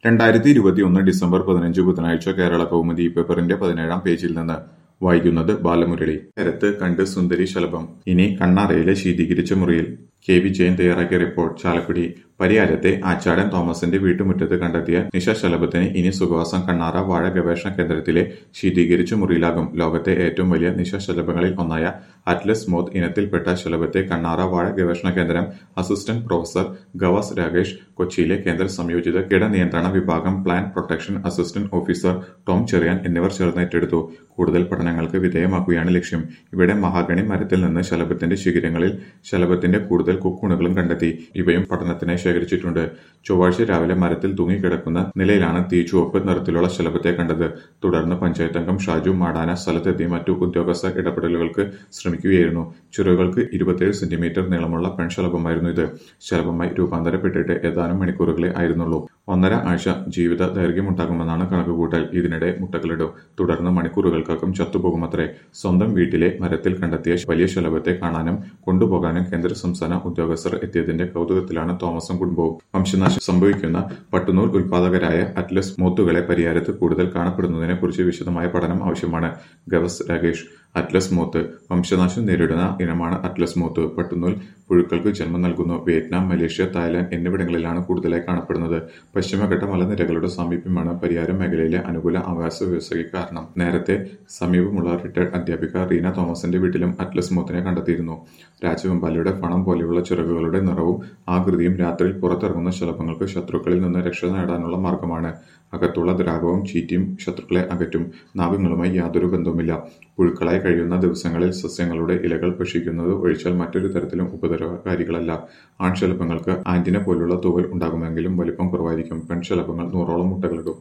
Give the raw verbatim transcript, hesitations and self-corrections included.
രണ്ടായിരത്തി ഇരുപത്തിയൊന്ന് ഡിസംബർ പതിനഞ്ച് ബുധനാഴ്ച കേരള കൗമുദി പേപ്പറിന്റെ പതിനേഴാം പേജിൽ നിന്ന് വായിക്കുന്നത് ബാലമുരളി. കരത്ത് കണ്ട് സുന്ദരി ശലഭം ഇനി കണ്ണാറയിലെ ശീതീകരിച്ച മുറിയിൽ. കെ വിജയൻ തയ്യാറാക്കിയ റിപ്പോർട്ട്. ചാലക്കുടി. പരിയാരത്തെ ആച്ചാടൻ തോമസിന്റെ വീട്ടുമുറ്റത്ത് കണ്ടെത്തിയ നിശാശലഭത്തിന് ഇനി സുഖവാസം കണ്ണാറ വാഴ ഗവേഷണ കേന്ദ്രത്തിലെ ശീതീകരിച്ച മുറിയിലാകും. ലോകത്തെ ഏറ്റവും വലിയ നിശാശലഭങ്ങളിൽ ഒന്നായ അറ്റ്ലസ് മോത്ത് ഇനത്തിൽപ്പെട്ട ശലഭത്തെ കണ്ണാറ വാഴ ഗവേഷണ കേന്ദ്രം അസിസ്റ്റന്റ് പ്രൊഫസർ ഗവാസ് രാകേഷ്, കൊച്ചിയിലെ കേന്ദ്ര സംയോജിത കീടനിയന്ത്രണ വിഭാഗം plant protection assistant officer Tom Cheriyan എന്നിവർ ചേർന്ന് ഏറ്റെടുത്തു. കൂടുതൽ പഠനങ്ങൾക്ക് വിധേയമാക്കുകയാണ് ലക്ഷ്യം. ഇവിടെ മഹാഗണി മരത്തിൽ നിന്ന് ശലഭത്തിന്റെ ശിഖരങ്ങളിൽ ശലഭത്തിന്റെ കൂടുതൽ കൊക്കൂണുകളും കണ്ടെത്തി. ഇവയും പഠനത്തിനായി ശേഖരിച്ചിട്ടുണ്ട്. ചൊവ്വാഴ്ച രാവിലെ മരത്തിൽ തൂങ്ങിക്കിടക്കുന്ന നിലയിലാണ് തീച്ചുവപ്പ് നിറത്തിലുള്ള ശലഭത്തെ കണ്ടത്. തുടർന്ന് പഞ്ചായത്ത് അംഗം ഷാജു മാടാന സ്ഥലത്തെത്തി മറ്റു ഉദ്യോഗസ്ഥ ഇടപെടലുകൾക്ക് ശ്രമിക്കുകയായിരുന്നു. ചിറകുകൾക്ക് ഇരുപത്തിയേഴ് സെന്റിമീറ്റർ നീളമുള്ള പെൺശലഭമായിരുന്നു ഇത്. ശലഭമായി രൂപാന്തരപ്പെട്ടിട്ട് ഏതാനും മണിക്കൂറുകളെ ആയിരുന്നുള്ളൂ. ഒന്നര ആഴ്ച ജീവിത ദൈർഘ്യമുണ്ടാകുമെന്നാണ് കണക്കുകൂട്ടൽ. ഇതിനിടെ മുട്ടകളിടും. തുടർന്ന് മണിക്കൂറുകൾക്കകം ചത്തുപോകുമത്രേ. സ്വന്തം വീട്ടിലെ മരത്തിൽ കണ്ടെത്തിയ വലിയ ശലഭത്തെ കാണാനും കൊണ്ടുപോകാനും കേന്ദ്ര സംസ്ഥാന ഉദ്യോഗസ്ഥർ എത്തിയതിന്റെ കൗതുകത്തിലാണ് തോമസും കുടുംബവും. വംശനാശം സംഭവിക്കുന്ന പട്ടുനൂൽ ഉൽപാദകരായ അറ്റ്ലസ് മോത്തുകളെ പരിയാരത്ത് കൂടുതൽ കാണപ്പെടുന്നതിനെ കുറിച്ച് വിശദമായ പഠനം ആവശ്യമാണ്. ഗവസ് രാകേഷ്. അറ്റ്ലസ് മോത്ത് വംശനാശം നേരിടുന്ന ഇനമാണ് അറ്റ്ലസ് മോത്ത്. പട്ടുനൂൽ പുഴുക്കൾക്ക് ജന്മം നൽകുന്നു. വിയറ്റ്നാം, മലേഷ്യ, തായ്ലാന്റ് എന്നിവിടങ്ങളിലാണ് കൂടുതലായി കാണപ്പെടുന്നത്. പശ്ചിമഘട്ട മലനിരകളുടെ സാമീപ്യമാണ് പരിയാരം മേഖലയിലെ അനുകൂല ആവാസ വ്യവസ്ഥയ്ക്ക് കാരണം. നേരത്തെ സമീപമുള്ള റിട്ടയർഡ് അധ്യാപിക റീന തോമസിന്റെ വീട്ടിലും അറ്റ്ലസ് മോത്തിനെ കണ്ടെത്തിയിരുന്നു. രാജവെമ്പാലയുടെ പണം പോലെയുള്ള ചിറകുകളുടെ നിറവും ആകൃതിയും രാത്രിയിൽ പുറത്തിറങ്ങുന്ന ശലഭങ്ങൾക്ക് ശത്രുക്കളിൽ നിന്ന് രക്ഷ നേടാനുള്ള മാർഗമാണ്. അകത്തുള്ള ദ്രാവകവും ചീറ്റിയും ശത്രുക്കളെ അകറ്റും. നാഗങ്ങളുമായി യാതൊരു ബന്ധവുമില്ല. പുഴുക്കളായി കഴിയുന്ന ദിവസങ്ങളിൽ സസ്യങ്ങളുടെ ഇലകൾ ഭക്ഷിക്കുന്നത് ഒഴിച്ചാൽ മറ്റൊരു തരത്തിലും ഉപദ്രവകാരികളല്ല. ആൺശലഭങ്ങൾക്ക് ആന്റിന പോലുള്ള തൂവൽ ഉണ്ടാകുമെങ്കിലും വലിപ്പം കുറവായിരിക്കും. പെൺശലഭങ്ങൾ നൂറോളം മുട്ടകളിടും.